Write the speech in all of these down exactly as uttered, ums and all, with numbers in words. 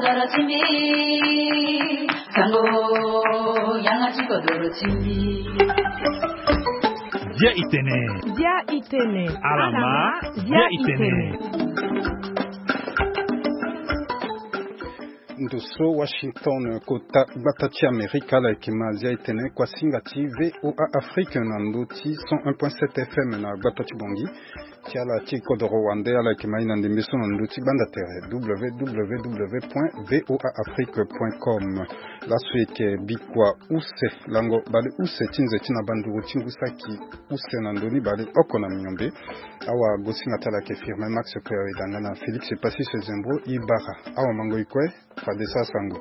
chimbi sango yanga chiko doro chimbi Dia itene Dia itene Alama Dia itene Ndoso Washington kota batati Amerika la kimazia itene kwa singati V O A Afrique nanduti cent un point sept F M na batati bongi tia la tiko de Rwanda la kimaina ndimbeso nanduti bandatere w w w point v o a afrique point com la suite bikwa use lango bale use tinze tina banduru tingusaki use nandoni bale okona minyombe awa gosinga tala ke firme Max Kwe dangana Félix Passy Sezembro Ibara awa mango ikwe Fadesa Sango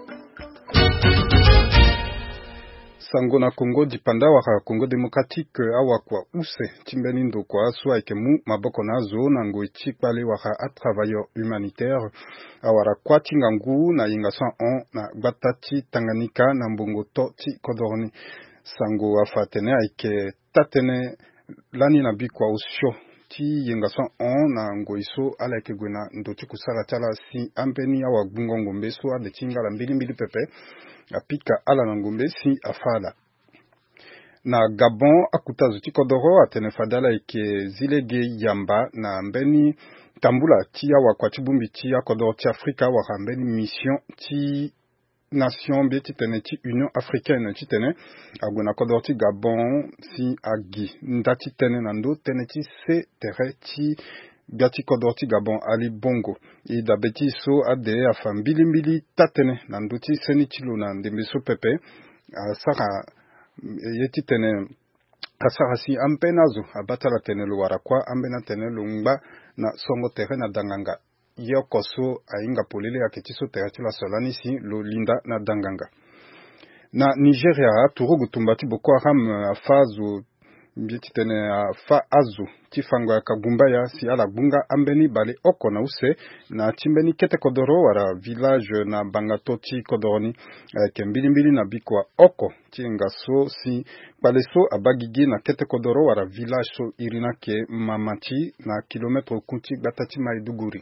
Sango na Congo dipanda waka Congo démocratique awa kwa use timbeni ndo kwa aswa ikemu maboko na zo na ngo ichipale waka a travailleur humanitaire awara kwa tingangu na inga cent un na batati Tanganyika na mbongo to ti kodorni Sango afatene aike tatene lani na bikwa usho ti yenga cent un na ngo iso ala ke gwena ndoti kusala tala si ampeni awa bungo ngombe so ade tingala mbili mbili pepe apika ala na ngombe si afala na Gabon akutazo tikodoro atene fadala ike zilege yamba na mbeni tambula ti awa kwa tibumbi ti akodoro ti Afrika waka mbeni mission ti nation be ti tene ti Union Africaine ti tene agwena kodoro ti Gabon si agi ndati tene nando tene ti se tere ti biati kodoro ti Gabon ali bongo i da beti so ade afa mbili mbili tatene nando ti seni tilo na ndembe so pepe asaka yeti tene asaka si ampenazo abatala tene lo warakwa ambena tene lo ngba na songo tere na danganga yokoso ainga polele ya ketiso tere ti la solani si lo linda na danganga na Nigeria turugu tumbati Boko Haram afazo mbieti tene fa azu tifango ya kagumba ya si ala bunga ambeni bale oko na use na timbeni kete kodoro wara village na bangatoti kodoroni eh, kembili mbili na bikwa oko tinga so si bale so abagigi na kete kodoro wara village so irina ke mamati na kilometre kunti batati maiduguri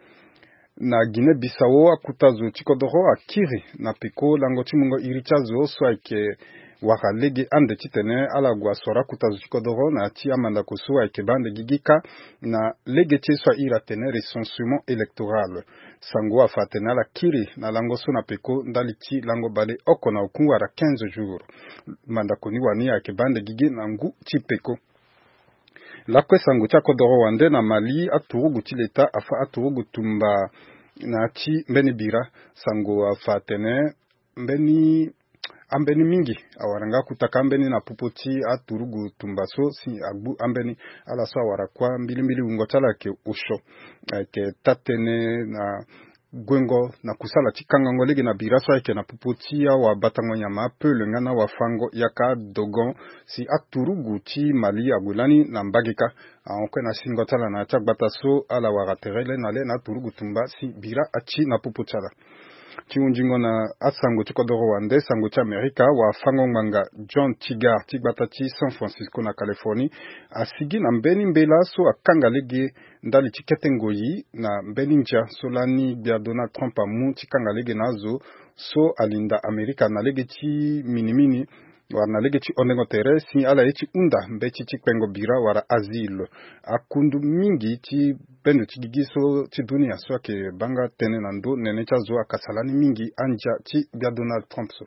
na Guinée Bissau akutazo tikodoro akiri na piko lango timungo irichazo so ake waka lege ande titene ala gwa sora kutazo tikodoro na ti amanda koso ake bande gigika na lege tiswa ira tene recensement électoral sango afatene ala kiri na lango so na peko ndali ti lango bale oko na okungu ara quinze jours manda koni wani ake bande gigi na ngu ti peko la kwe sango tia kodoro wande na Mali aturugu ti leta afa aturugu tumba na ti mbeni bira sango afatene mbeni ambeni mingi awaranga kutaka mbeni na pupoti aturugu tumbaso si agbu ambeni ala so awara kwa mbili mbili ungotala ke usho ke tatene na gwengo na kusala tikanga ngolege na biraso yake na pupotia wa batango nyama pele ngana wa fango yaka dogon si aturugu ti Mali agulani na mbagika aonke na singotala na chak bataso ala waraterele na le na turugu tumba si bira achi na pupotala Chiunjingo na asango tikodoro wande sango ti Amerika wa fango nganga John Tigar tibatati San Francisco na Californie asigi na mbeni mbela so akanga lege ndali tikete ngoyi na mbeni nja solani bia Donald Trump amu tikanga lege nazo so alinda Amerika na lege ti minimini warna lege ti ondengo tere si ala eti unda mbeti ti kpengo bira wara asile akundu mingi ti bendo ti gigiso ti dunia so ke banga tene nando nene cha zo akasalani mingi anja ti bia Donald Trump so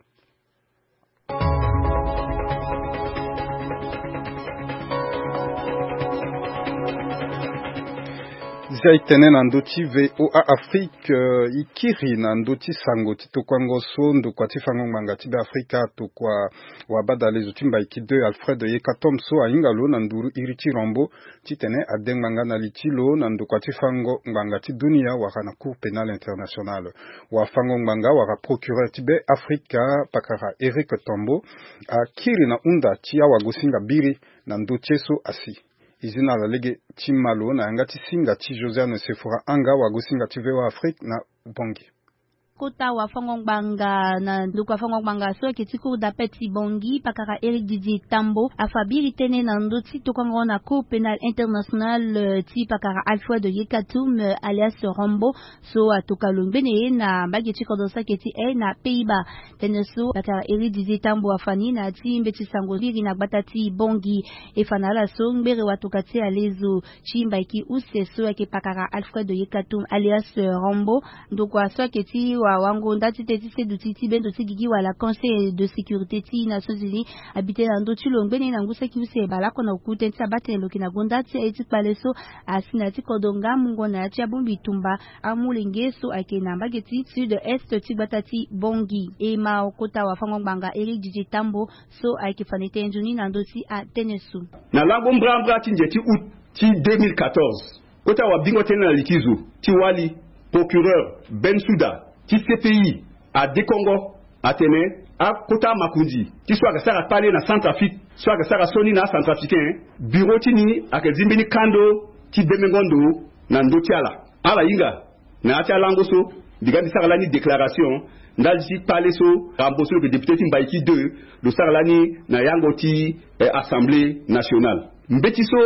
Zaitene na ndoti V O A Afrique uh, ikiri na ndoti sango tito kwango sondo kwa tifango manga tibe Afrika to kwa wabada lezo timba ikide Alfred Yekatom so ainga lo na nduru iriti rombo titene adenganga na litilo na ndo kwa tifango manga ti dunia waka na Cour pénale internationale wafango manga waka procureur tibe Afrika pakara Eric Tombo akiri na unda tia wagosinga biri na ndoti so asi izina la lege timalo na anga ti singa ti Josiane Sephora anga wa gosinga ti vewa Afrique na bongi kota wa Fangongbanga na ndukwa Fangongbanga so ketiku da Peti Bongi pakara Eric Didier Tambo afabiri tene na ndoti tokango na Cour pénale internationale ti pakara Alfred Yekatum alias Rambo so atokalungbene na bageti kodosa keti e na Pays-Bas tene so pakara Eric Didier Tambo afani na ti mbeti sangoliri na batati Bongi e fanala so mbere watokati alezo chimba iki use so ke pakara Alfred Yekatum alias Rambo ndukwa so keti wa wango ndati teti seduti ti bendo ti gigi wa la Conseil de sécurité ti Nations Unies habité na ndoti longbene na ngusa ki use bala kona ukute ti abate loki na gondati eti paleso asina ti kodonga mungo na ti abumbi tumba amulenge so ake na mbageti sud est ti batati Bongi e ma okota wa Fangongbanga Eric Didier Tambo so ake fanete njuni na ndoti a Tenesu na lango mbrambra ti njeti août ti deux mille quatorze kota wa bingo tena likizo ti wali procureur Bensouda ti C P I a Dekongo atene a kota makundi ti so aga sara pale na Centrafrique so aga sara soni na Centrafricain bureau ti ni ake zimbini kando ti Bemengondo na ndoti ala ala inga na ati alango so diga di sara lani déclaration ndal si pale so ramboso le député ti Mbaiki deux lo sara lani na yango ti eh, Assemblée nationale mbeti so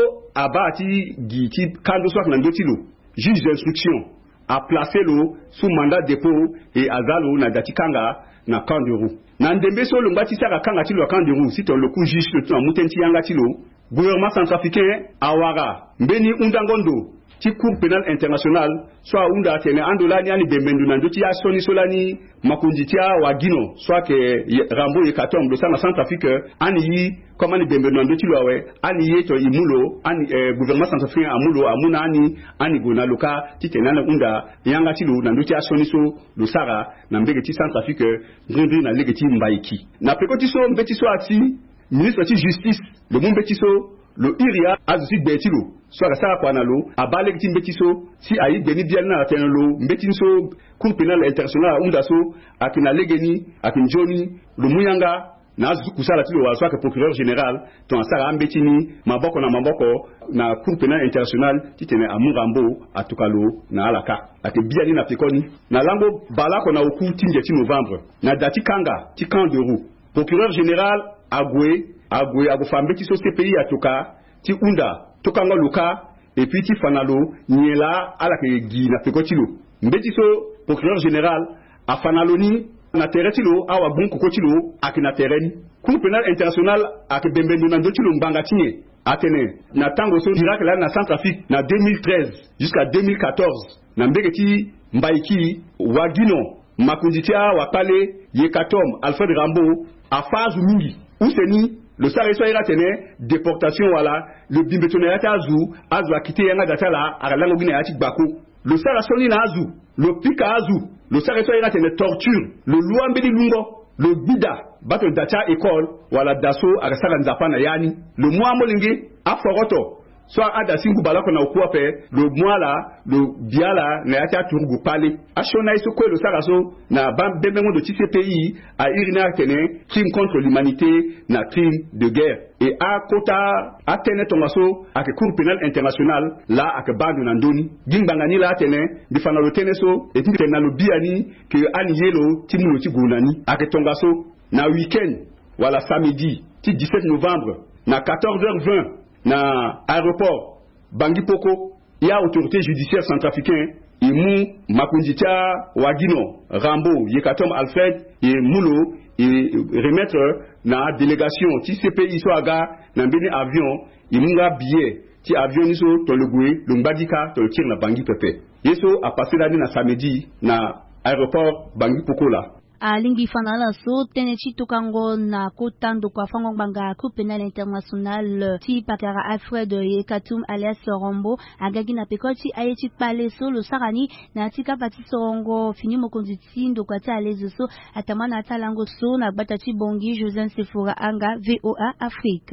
abati gi ti kando so na ndoti lo juge d'instruction a placé l'eau sous mandat de dépôt et azalo na datikanga na Kanderu. Na ndembe so lo ngati saka kanga ti lo Kanderu si to le coup juge le to mutenti yanga ti lo gouvernement centrafricain awara mbeni undangondo ti cour pénale internationale soit unda tene andola ni ani bembendu na ndoti ya soni solani makundi tia wa Gino soit que Rambo e Katom do sana Centrafrique ani yi comme ani bembendu na ndoti lo we ani yi to imulo ani eh, gouvernement centrafricain amulo amuna ani ani gona loka ti tenana unda yanga ti lo na ndoti ya soni so lo sara na mbege ti Centrafrique ngindi na lege ti Mbaiki na pekoti so mbeti so ati ministre ti justice le mon mbeti so le iria azusi betilo so aga sara kwa na lo abale ti mbeti so si ayi beni bial na teno lo mbeti so cour pénale internationale unda so akina legeni akin joni lo muyanga na azusi kusala ti lo wa so ake procureur général to sara ambeti ni maboko na maboko na cour pénale internationale ti tene amurambo atukalo na alaka ate biali na pekoni na lango bala ko na oku ti njeti novembre na dati kanga ti Kanderu procureur général agwe agwe agofambe ti so C P I atoka ti unda tokanga luka et puis ti fanalo nyela ala ke gi na pekoti lo mbeti so procureur général a fanalo ni na tereti lo awa bon kokoti lo akina tereni cour pénale internationale ak bembendu na ndoti lo mbanga tinye atene na tango so Irak la na Centrafrique na deux mille treize jusqu'à deux mille quatorze na mbege ti Mbaiki wagino makundi tia wapale Yekatom Alfred Rambo a phase mingi useni le sare so ira tene déportation wala le bimbetonera ta azu azu akite yanga datala aralango gine ati gbako le sare so ni na azu le pika azu le sare so ira tene torture le luambeli lungo le bida bato dacha école wala daso agasala nzapa na yani le mois molingi aforoto soit ada singu balako na okuwa pe le mwala le biala na yata turgu pale ashona iso ko le saraso na bam bemengo de C P I a irina tene crime contre l'humanité na crime de guerre et a kota atene tongaso a ke cour pénale internationale la a ke bandu na ndoni gimbangani la tene bi fana lo teneso et tene na lo biani que ani yelo timulo ti gunani a ke tongaso na week-end wala samedi ti dix-sept novembre na quatorze heures vingt na aéroport Bangui Poko ya autorité judiciaire centrafricain et mu makunditia wagino Rambo Yekatom Alfred et mulo et remettre na délégation ti C P I so aga na mbeni avion et munga billet ti avion ni so to le goué le mbadika to le tir na Bangui pepe yeso a passé l'année na samedi na aéroport Bangui Poko là alingi fanala so tenechi tokango na kotando kwa Fangongbanga Cour pénale internationale ti pakara Alfred Yekatum alias Rambo agagi na pekoti ayeti pale so lo sarani na tika pati sorongo fini mokonzi tindo kwa ta alezo so atamana atalango so na batati Bongi Joseph Sefora anga V O A Afrique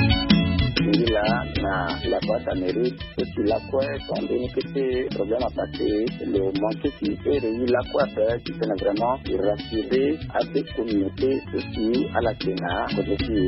là na la boîte à mérite et puis la quoi quand on dit que c'est problème à passer le manque qui est réuni la quoi faire qui peut vraiment rassurer à des communautés aussi à la Kenya côté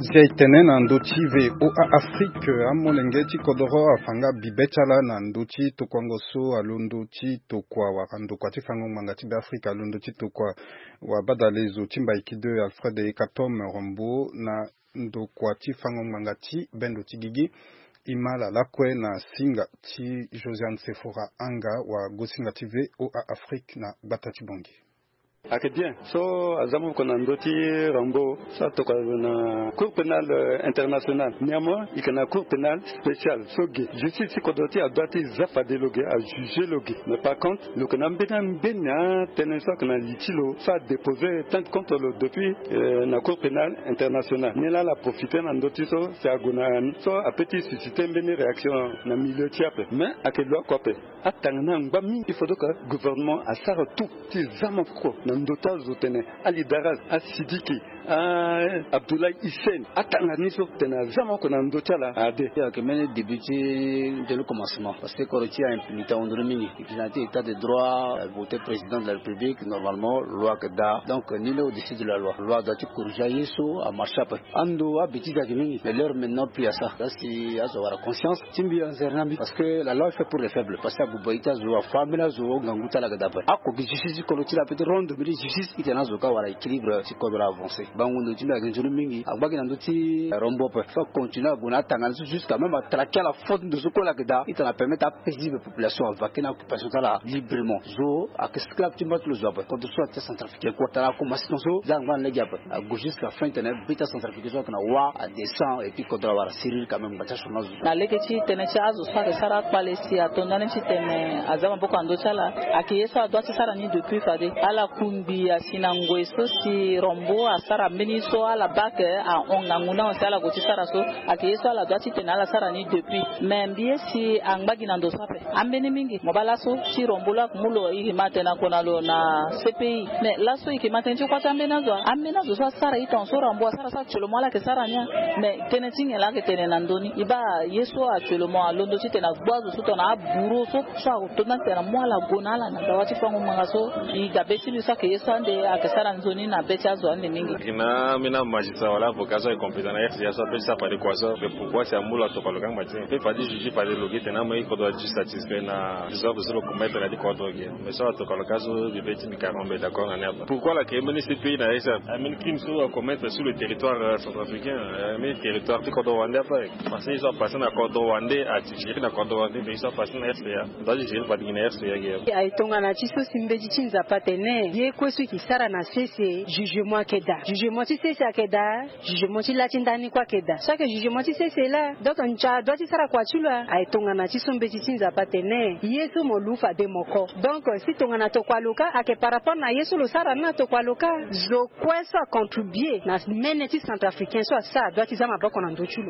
Ziaitene na ndochi ve O A Afrique amolenge chikodoro afanga bibechala na ndochi tukwangoso alundochi tukwa wakando kwa tifango mangati be Afrique alundochi tukwa wabadalezo chimba ikide Alfred Ekatom Rombo na ndokwa tifango mangati bendo tigigi imala lakwe na singa chi Josiane Sephora anga wa gosinga T V O A Afrique na batati bongi. Ake bien. So, azamu konandoti Rambo, ça toka na Cour pénale internationale. Néanmoins, il y a une Cour pénale spéciale. So, justice si kodoti a doit zafa déloguer, à juger logué. Mais par contre, le konambena mbena tenensa kana litilo, ça a déposé tant contre le depuis la Cour pénale internationale. Nela la profité nandoti so, c'est agona so a petit suscité une réaction na milieu tiape. Mais à quel loi quoi pe? Atangna ngami, il faut que le gouvernement a ça tout, ti zamako. Ndota zotene Ali Daraz Asidiki Abdoulaye Hissène atangani so tena zama ko ndota la ade ya que mene débuté dès le commencement parce que Korochi a impunité on domine il a été état de droit voté président de la République normalement loi que da donc nul au-dessus de la loi loi doit être corrigée so à marcher ando abiti da gimi mais l'heure maintenant plus à ça là si à avoir conscience timbi anzernambi parce que la loi est faite pour les faibles parce que Boubaïta zo famila zo nganguta la gada a ko justice Korochi la peut rendre de justice itena zoka wala équilibre ci code avancé bangundo timba ganjuru mingi agbagi nanduti rombo peut faut continuer à tanga jusqu'à même à traquer la faute de ce qu'on a gada itena permettre à paisible population à vaquer une occupation là librement zo à esclave timba le zoba quand tu sois centrafricain quoi tala comme assistance zangwan le gap à gauche jusqu'à fin tena bita centrafrication kana wa à descend et puis code wala cyril quand même bata chona zo na leketi tena cha azo sa sara palesi atondana ci tene azama boko ando chala akiyeso doit sara ni depuis fade ala kumbi asinangwe so si rombo asara meniso ala bak a onganguna sala goti sara so akiyeso ala doit tena ala sara ni depuis mais bien si angbagi nando sape ambeni mingi mobala so si rombo la mulo i matena konalo na C P I mais la so i matena ci kwata ambena zo ambena zo sara iton so rombo sara sa cholo mala ke sara nya mais kenetinga la ke tena nandoni iba yeso a cholo mo alondo ci tena gwazo so tona buro so so tona tena mwala gonala na dawati fango mangaso i gabesi lu sa ke yeso ande akesara nzoni na becha zo ande mingi kina mina magistrat wala vocation et compétent na R C A so pe sa pa de quoi ça mais pourquoi c'est amula to palokang matin pe pas dit juger pas de loguer tena mai ko doit juste satisfaire na réserve sur le commettre la di ko drogue mais ça to palokang so de petit mi carombe d'accord na nerve pourquoi la criminalité ce pays na ça amène crime sur à commettre sur le territoire centrafricain mais territoire de Côte d'Ivoire parce qu'ils sont passés na Côte d'Ivoire à tirer na Côte d'Ivoire mais ils sont passés na R C A doit juger pas de R C A guerre ai tonga na chiso simbeji chinza patene ye kwesu kisara na sese jugement keda jugement ti sese akeda jugement ti la tindani kwa keda chaque jugement ti sese la donc ncha doit ti sara kwa chula ai tonga na chiso mbeji chinza patene yesu molufa de moko donc si tonga na to kwa loka ake par rapport na yesu lo sara na to kwa loka zo kwesa contribuer na meneti centrafricain so ça doit ti zama bako na ndochulo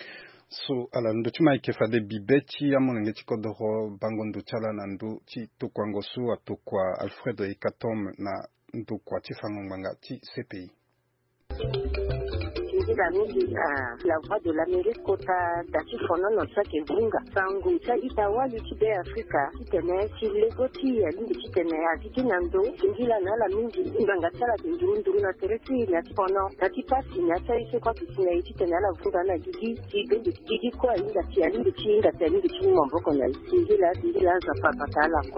so ala ndo chima ikefade bibechi amonenge chikodoro bango ndo chala na ndo chi tukwango su atukwa Alfredo Ekatom na ndo kwa chifango mbanga chi C P I la mingi la voix de l'Amérique kota dati fono no sake bunga sangu cha itawali chibe Afrika kitene chilegoti ya lingi kitene ya kitinando ngila na la mingi nganga chala ndurunduru na teresi na fono dati pasi na cha ise kwa kitene kitene la vunga na gigi gigi gigi kwa inga tia lingi chinga tia lingi chinga mboko na ngila ngila za papa tala kwa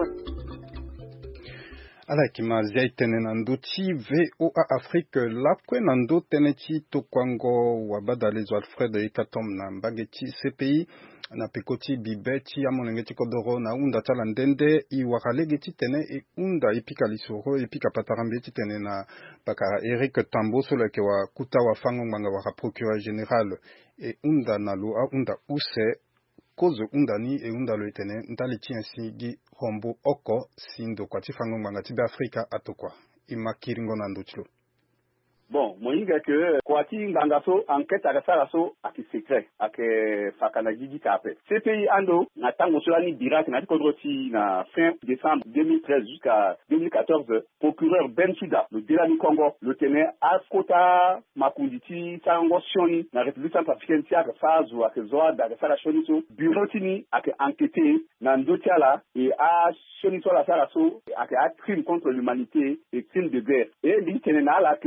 ala kimazia itene na nduchi V O A Afrique lakwe na ndo tenechi tokwango wabadalezo Alfred Ekatom na mbagechi C P I na pekoti bibechi amonenge chikodoro na unda chala ndende i wakalege tene e unda ipika lisoro ipika patarambe tene na bakara Eric Tambo solo ke wa kuta wa fango manga wa procureur général e unda na lo unda use kozo undani e unda lo itene ntali tiensi gi Rombo oko sindo kwa tifango manga tibe Afrika atokwa imakiringo na ndochlo. Bon, moinga que kwati ngangaso enquête akasaraso aki secret ake fakana gigi kape. C P I ando na tango solani birak na kodroti na fin décembre deux mille treize jusqu'à deux mille quatorze procureur Ben Souda le Delani Congo le tenait à Kota Makunditi tango Sioni na République centrafricaine tia ka fazu ake zoa da sara Sioni so bureau tini ake enquêter na ndotiala et a Sioni so la sara so ake a crime contre l'humanité et crime de guerre et li tenait na la que République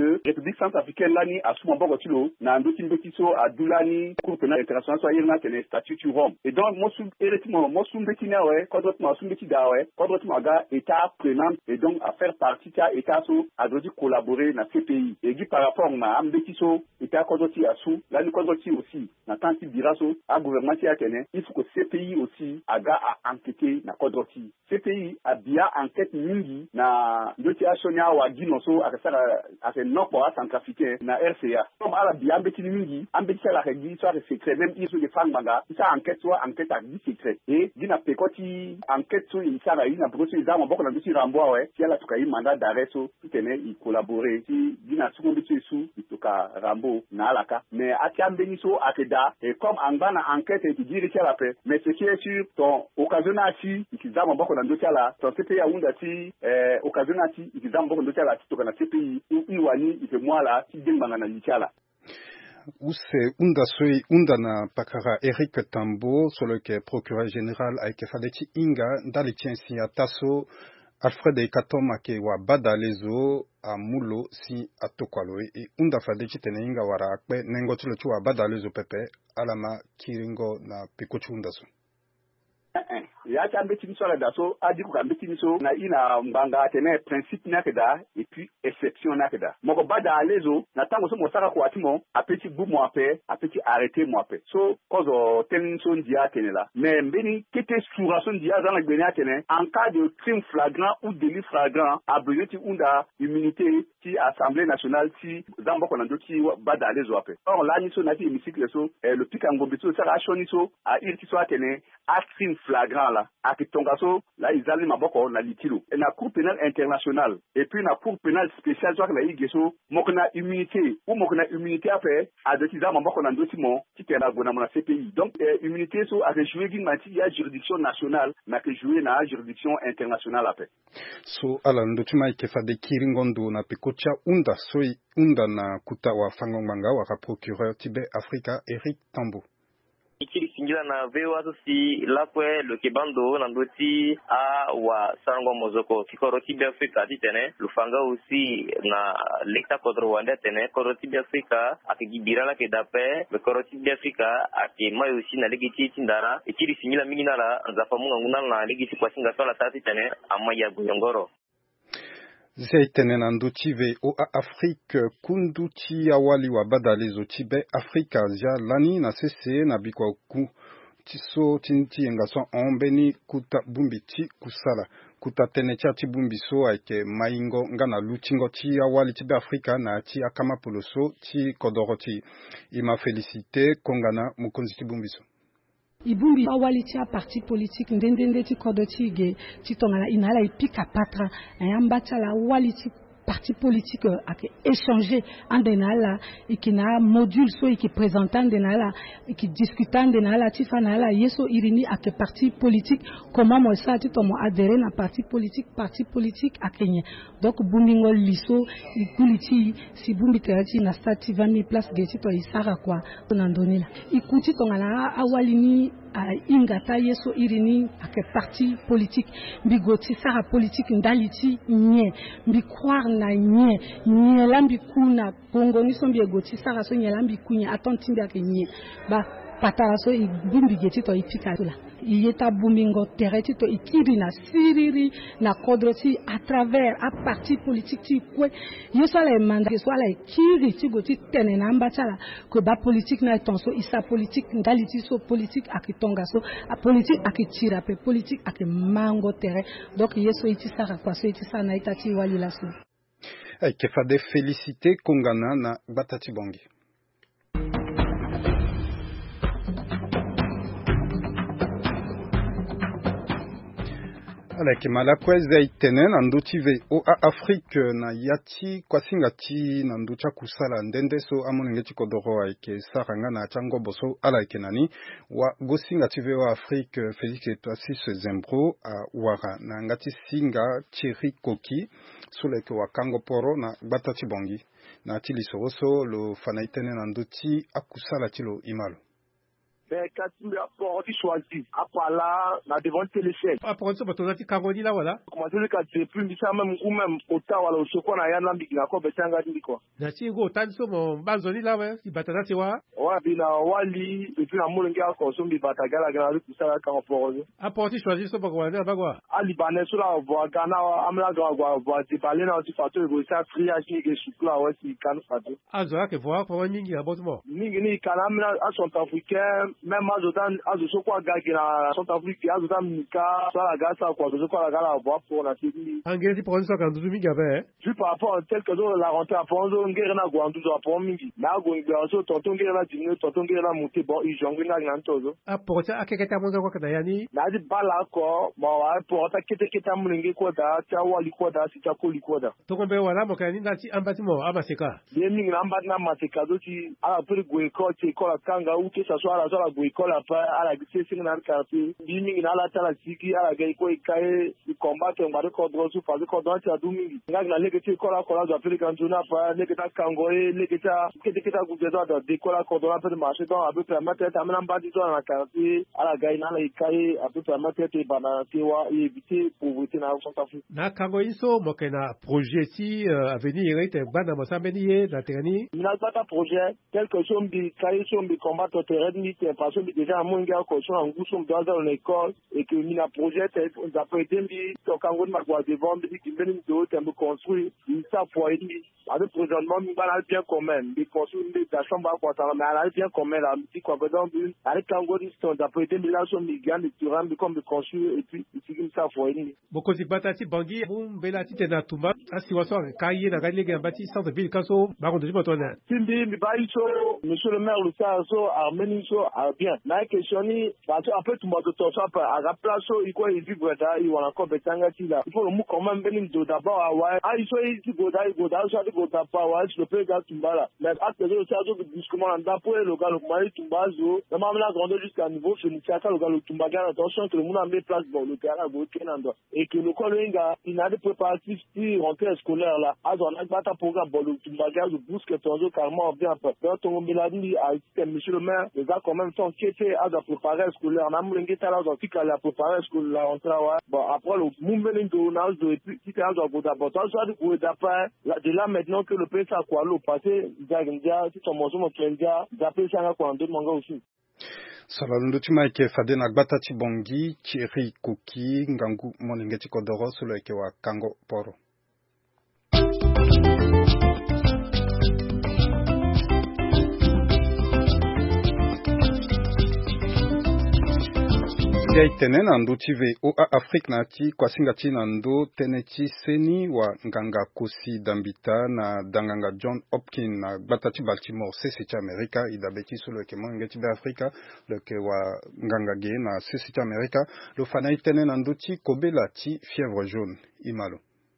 République centrafricaine lani asuma boko tilo na ndoti mbetiso adulani cour pénale internationale so yirna tene statut tu Rome. Et donc mo sum eretimo mo sum betina we kodot mo sum betida we kodot mo ga état prenant et donc à faire partie ta état so adodi collaborer na C P I. Et gi par rapport na ambetiso état kodoti asu lani kodoti aussi na tanti biraso a gouvernement ya tene il faut que C P I aussi aga a enquêter na kodoti. C P I a bien enquête mingi na ndoti asonia wa ginoso akasara ase nokpo a centrafricain na R C A. Comme ala bien ambeti mingi ambeti la regi soit secret même ils sont des femmes manga ça enquête soit enquête à dix secret et dina pekoti enquête sur une sara ina brosi za mo boko na ndoti ramboa we si ala tukai mandat d'arrêt so tene i collaborer si dina suko bitu su ituka rambo na alaka mais atiambeni so akeda et comme angana enquête et dire que la paix mais ce qui est sûr ton occasionnati ikizama boko na ndoti ala ton C P I a unda ti eh occasionnati ikizama boko ndoti ala tuka na C P I iwani ife mwala ti denganga na lichala. Use unda soi unda na pakara Eric Tambo solo ke procureur général aike fadeti inga ndali tiensi ya taso Alfred Ekatoma ke wa bada lezo a mulo si atokwalo e unda fadeti tene inga wara akpe nengo tilo chu wa bada lezo pepe alama kiringo na pikochu unda so. Ya cha mbeti miso la daso adi ku mbeti miso na ina mbanga tene principe na keda et puis exception na keda moko bada alezo na tango so mosaka ko atimo apeti bu mo ape apeti arrêter mo ape so kozo ten so ndia tenela mais mbeni kete sura so ndia za na gbenya tene en cas de crime flagrant ou délit flagrant abreti unda immunité ti assemblée nationale ti zambo ko na ndoti bada alezo ape or la ni so na ti hémicycle so eh, le pikango beto ça a choni so a irti so atene a crime flagrant là akitongaso la izali maboko na litilo et na cour pénale internationale et puis na cour pénale spéciale soit la igeso mokona immunité ou mokona immunité après a de tiza maboko na ndotimo tikena gona na C P I donc eh, immunité so a jouer gi mati ya juridiction nationale na que jouer na juridiction internationale après so ala ndotima ikefa de kiringondo na pekocha unda soi unda na kuta wa fangongmanga wa procureur Tibe Africa Eric Tambo ikiri singila na vewa si lakwe lo kebando na ndoti a wa sango mozoko kikoroti bi Afrika ditene lufanga aussi na lekta kodro wanda tene koroti bi Afrika akigibira la kedape le koroti bi Afrika akemayo aussi na legiti tindara ikiri singila mingina la nzafamunga nguna na legiti kwa singa sala tati tene amaya buyongoro Zaitene na nduti ve o Afrique kunduti awali wa badalezo Tibe Afrika zia lani na sese na bikwa ku tiso tinti engaso ombeni kuta bumbiti kusala kuta tene cha tibumbi so aike maingo ngana lutingo ti awali Tibe Afrika na ti akama poloso ti kodoroti ima félicité kongana mukonzi tibumbi so ibumbi awali tia parti politique ndendende ti kodoti ge ti tongana inala ipika patra ayamba la awali ti parti politique a échangé en denala et qui n'a module so et qui présentant denala et qui discutant denala tifanala yeso irini a que parti politique comment moi ça tu tomo adhérer na parti politique parti politique a Kenya donc bumbingo liso ikuliti si bumbi terati na stati vingt place geti to isara kwa tonandonila ikuti tongala awalini a ingata yeso irini a que parti politique bigoti sara politique ndaliti nye bi croire na nye nye lambi kuna bongo ni sombi egoti sara so nye lambi kunya atonti mbi akenye ba patara so ibumbi geti to ipika tula yeta bumingo tereti to ikiri na siriri na kodroti à travers à parti politique ti kwe yeso la manda so la kiri ti goti tenena mbachala ko ba politique na tonso isa politique ndaliti so politique akitonga so a politique akitira pe politique akimango terre donc yeso iti sara kwa so iti sana itati wali la so ay ke fa de félicité kongana na batati bongi ala ke mala kweza itene na nduti ve o Afrique na yati kwasinga ti na nducha kusala ndende so amonenge ti kodoro aike saranga na chango boso ala ke nani wa gosinga ti ve o Afrique Félix Etoasis Zembro a wara na ngati singa Thierry Koki so le ke wa kango poro na batati bongi na ti lisoso lo fana itene na nduti akusala ti lo imalo ben quand tu as porté choisi après là na devant téléphone après ça bato nati kangoni là voilà comment dire que c'est plus ça même ou même autant wala soko na yana mbikina ko betanga ndiko na chingo tanso mo banzoni là ouais si batana ti wa wa bina wali et puis na mulungi ko so mbi batagala gala ku sala ka porté apporter choisi so bakwa na bagwa ali bané sur la voix gana amla gwa gwa voix de parler na ti fato go sa triage ni ke sukla wa si kan fato azo ke voir pour mingi abotmo mingi ni kana amla a sont africain même azotan azo so kwa gagi na sont africain azotan mika sala gasa kwa zo kwa gala voix pour na ti angere ti pour ça quand tu mingi abe ju par rapport à tel que la rentrée à ponzo ngere na gwa ndu zo pour mingi na go ngere so tonton ngere na dinu tonton ngere na muti bon i jongi na ngantozo apporter akeketa monzo kwa kadayani na di bala ko mo wa porta kete keta mulungi ko da cha wali ko da si cha ko li ko da to kombe wala mo kani ndati ambati mo amaseka ye mingi na ambati na maseka do ti ala pere go ko ti ko la kanga u ke sa so ala so la go ko la pa ala gise singa na karti bi mingi na ala tala siki ala ga ko ikae i combattre ngare ko do su fa ko do ti adu mingi nga na leke ti ko la ko la do pere kan tuna pa leke ta kango e leke ta kete keta go do da de ko la ko do la pere marché donc abe permettre ta mena ambati do na karti ala ga ina la ikae abe permettre te bana ti wa éviter pauvreté na Centrafrique na kango iso mo kena projet si uh, avenir ite bana mo sambeni ye na terani na bata projet quelque chose bi kai so bi combattre terrain ni te parce que déjà mon gars ko so en gousso dans dans l'école et que mina projet ça peut être bi to kango ma quoi devant bi qui vient de te me construire ça pour aider avec présentement mi bana bien commun bi construire bi da chambre quoi ça mais elle bien commun là mi quoi donc avec kango ni ça peut être bi là so mi gagne terrain bi comme construire et puis c'est ça pour aider beaucoup si batati bangi bum belati te na tumba asi waso kaye na gale ga bati centre ville kaso ba ko de botona timbi mi ba iso monsieur le maire le ça so armeni so a bien na question ni parce après tumba to to so pa a place so iko e vivre da i wana ko betanga ti la il faut mu comment benim do d'abord a wa a iso e ti go da i go da so di go da pa wa le pe ga tumba la mais à ce que ça so dis comment on da pour le gars le mari tumba zo na ma la grande jusqu'à niveau je ni tiaka le gars le tumba ga attention que le monde a mis place bon le terrain go kenando et que le Kolenga, il a des préparatifs pour rentrée scolaire là. Alors, on a un programme pour le bagage, le boost que ton jeu carrément bien fait. Dans ton Mélanie, à monsieur le maire, les gars, quand même, sont qui étaient à préparer scolaire. On a moulin qui était là, on a préparé scolaire, la rentrée, ouais. Bon, après, le mouvement de l'âge de, qui était à l'âge de d'abord. Ça, du coup, d'après, de là, maintenant que le pays a quoi, l'eau passé, Zagandia, si ton morceau, mon Kendia, d'après, ça a quoi, en deux mangas aussi. Salalundo tima ike fadena gbata chibongi chiri kuki ngangu monengeti kodoro solo ike wa kango poro. Ya itene nando tive o Afrique nati kwa singati nando tenechi seni wa nganga kosi dambita na danganga John Hopkins na batati Baltimore sesi Amerika idabeti solo ke mongeti be Afrika le ke wa nganga ge na sesi Amerika lo fana itene nando ti kobela ti fièvre jaune imalo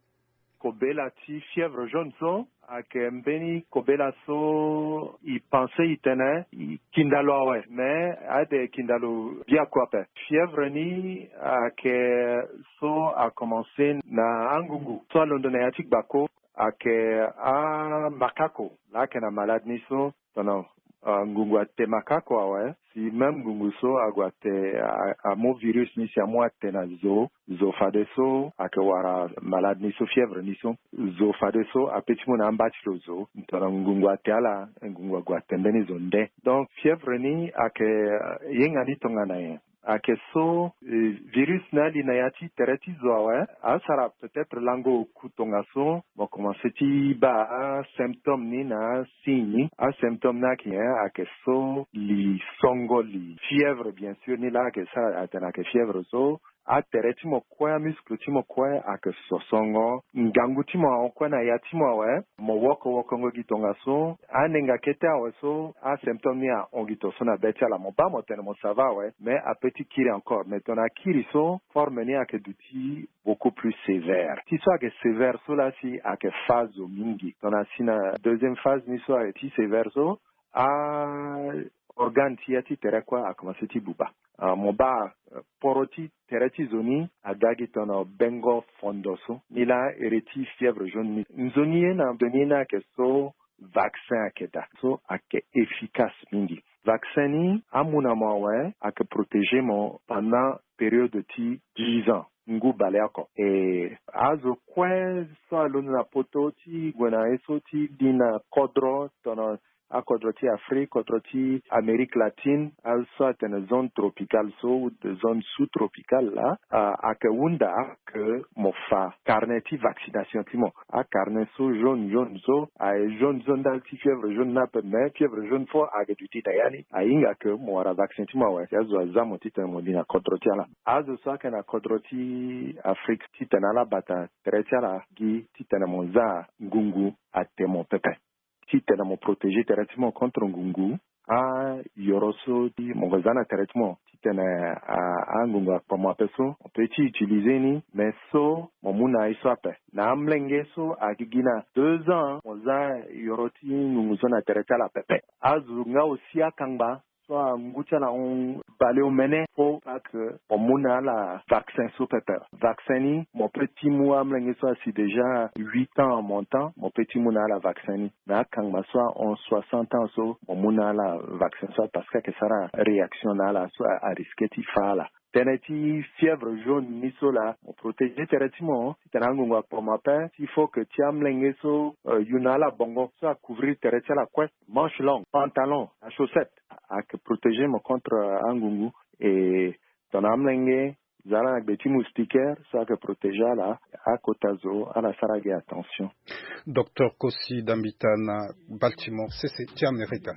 kobela ti fièvre jaune so ake mbeni kobela so i pensait itene i kindalo we mais ade kindalo bien quoi pe fièvre ni ake so a commencé na angungu so londonayatik bako ake a makako la ke na malade ni so non uh, ngungu ate makako awe si même ngungu so agwate a, a mo virus ni si amo ate na zo zo fade so ake wara malade ni so fièvre ni so zo fade so apeti mo na mbati lo zo ntona ngungu ate ala ngungu agwate mbeni zo nde donc fièvre ni ake uh, yenga ni tonga na ye ake so eh, virus na li na yati tereti zo awe asara peut-être lango kutonga so mo commencer ti ba a symptôme ni na signe a symptôme na ki ake so li songo li fièvre bien sûr ni la ke sa atena ke fièvre so a tereti mo kwa muscle ti mo kwa ake so songo ngangu ti mo kwa na ya ti mo we mo woko woko ngo gitonga so a nenga kete awe so a symptôme ni a ongito so na beti ala mo ba mo tene mo ça va ouais mais a petit kiri encore mais ton a kiri so forme ni ake duti beaucoup plus sévère ti so ake sévère so la si ake phase o mingi ton a si na deuxième phase ni so ake ti sévère so a organe ti ati tere kwa a commencé ti buba uh, mo ba uh, poroti tere ti zoni a gagi tono bengo fondoso ni la ereti fièvre jaune ni nzoni na doni na ke so vaccin akeda so ake efficace mingi vaccin amuna mawe a que protéger mon pendant période de dix ans. Ngu baleako e azo kwe so luna poto ti gwena eso ti dina kodro tono a kodro ti Afrique kodro ti Amérique latine also at une zone tropicale so de zone sous-tropicale là a que wunda que mofa carnet ti vaccination ti mo a carnet so jaune jaune so a jaune jaune dal ti fièvre jaune na pe me fièvre jaune fo a que du ti tayani a inga que mo ara vaccin ti mo wa azo azamo ti mo dina kodro ti ala azo so que na kodro ti Afrique ti tenala bata teretiala gi ti tenamo za ngungu a temo pepe ti tenamo protéger directement contre ngungu a yoroso di mongozana directement ti tene a, a ngungu pa mo peso on peut utiliser ni mais so momuna iso ape na amlenge so a gigina deux ans moza yoroti ngungu zona teretiala pepe azu nga aussi akangba so ngucha la on balé au mene pour que pomuna la vaccin sous pepper vaccini mon petit moi mlengi so si déjà huit ans en montant mon petit mouna la vaccini na quand ma so en soixante ans so pomuna la vaccin so parce que ça la réaction là so à risquer ti fala teneti fièvre jaune miso là on protéger directement si tanango ngwa pour ma pain il faut que tu amlenge so yunala bongo so à couvrir tereti la couette manche longue pantalon à chaussette à que protéger mon contre angungu et ton amlenge zala avec des petits moustiquaires ça que protéger là à kotazo à la sarage attention docteur Kossi Dambitana Baltimore C C T America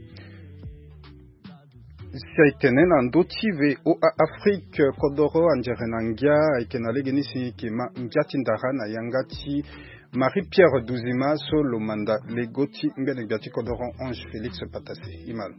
Saitene na ndoti ve o Afrique kodoro anjerenangia ikenale genisi kema ngati ndara na yangati Marie-Pierre Douzima so lo manda legoti mbele ngati kodoro Ange Félix Patase Imal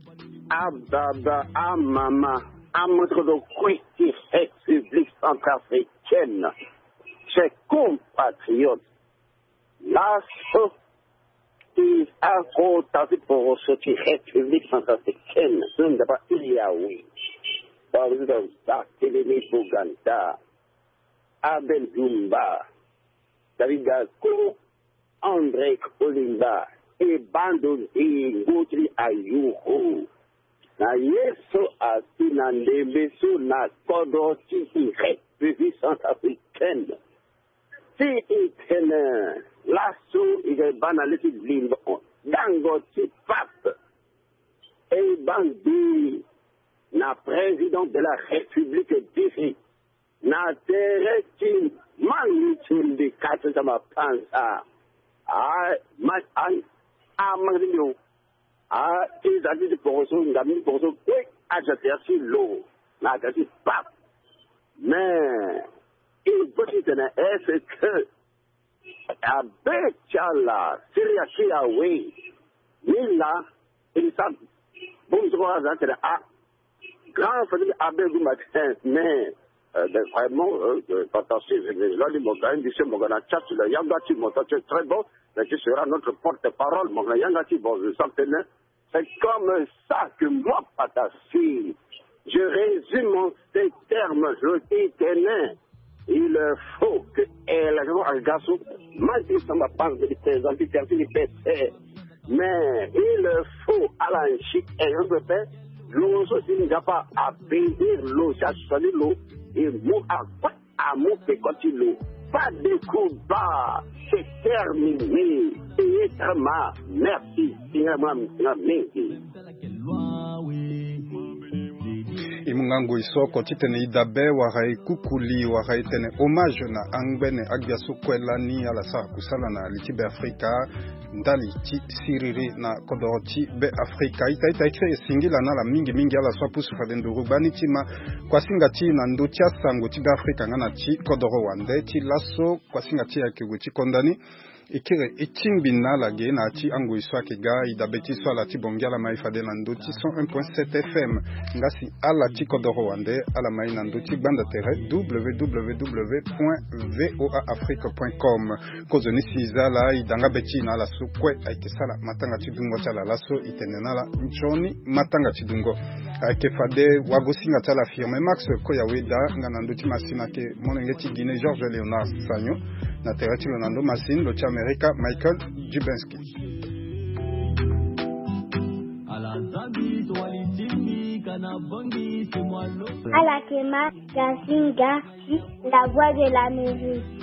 Ababa amama amodo kwiti République centrafricaine ses compatriotes la so qui a compté pour ce qui est République centrafricaine, ce n'est pas Iliaoui, par exemple, Barthélémy Bouganda, Abel Dumba, David Gakou, André Kolimba, et Bandozi Goutri Ayouho. Na yeso asi na ndebeso na kodo ti République centrafricaine. Si itene lasso ige banaliti limbo dango ti pape et bandi na président de la République d'ici na tereti manitundi katu sama pansa a ma an a magdio a izadi de poroso ngami poroso kwe aja terti lo na gati pape mais il peut est-ce que avec Tchala, Syria Chia, oui, Mila, il s'est bonjour à la grand famille Abel Matin, mais vraiment, potentiel, je l'ai dit, mon gars, il dit, mon gars, chat, le Yangati, mon gars, c'est très bon, mais tu seras notre porte-parole, mon gars, Yangati, bon, je sens que c'est comme ça que moi, Patassi, je résume ces termes, je dis, tenez. Il faut que la journée à Gassou, malgré ça m'a parlé de présenter certaines personnes, mais il faut à la chic et un peu fait, l'eau aussi n'a pas à payer l'eau, ça se l'eau, et moi à quoi à mon petit l'eau. Pas de coup bas, c'est terminé. Et ma merci, merci. Imungango isoko titene idabe warai kukuli warai tene hommage na angbene agbiaso kwelani ala sa kusala na litibe Afrika ndali ti siriri na kodoroti be Afrika ita ita ikre singila na la mingi mingi ala swa pusu fadendo rubani tima kwa singa ti na ndotia sango ti be Afrika ngana ti kodoro wande ti laso kwa singa ti yakego ti kondani ikire ichimbina la gena ti ango iswa kiga idabeti so la ti bongiala mai fade na ndoti cent un point sept F M ngasi ala ti kodoro wande ala mai na ndoti banda terre w w w point voa afrique point com kozo ni sizala idanga beti na la sukwe aike sala matanga ti dungo tala laso itenena la nchoni matanga ti dungo aike fade wagosinga tala firme Max Koyaweda ngana ndoti masina ke monengeti Guinée Georges Léonard Sagno na terre ti Leonardo Massine lo America Michael Jubinski. Alakema Gazinga, la voix de l'Amérique.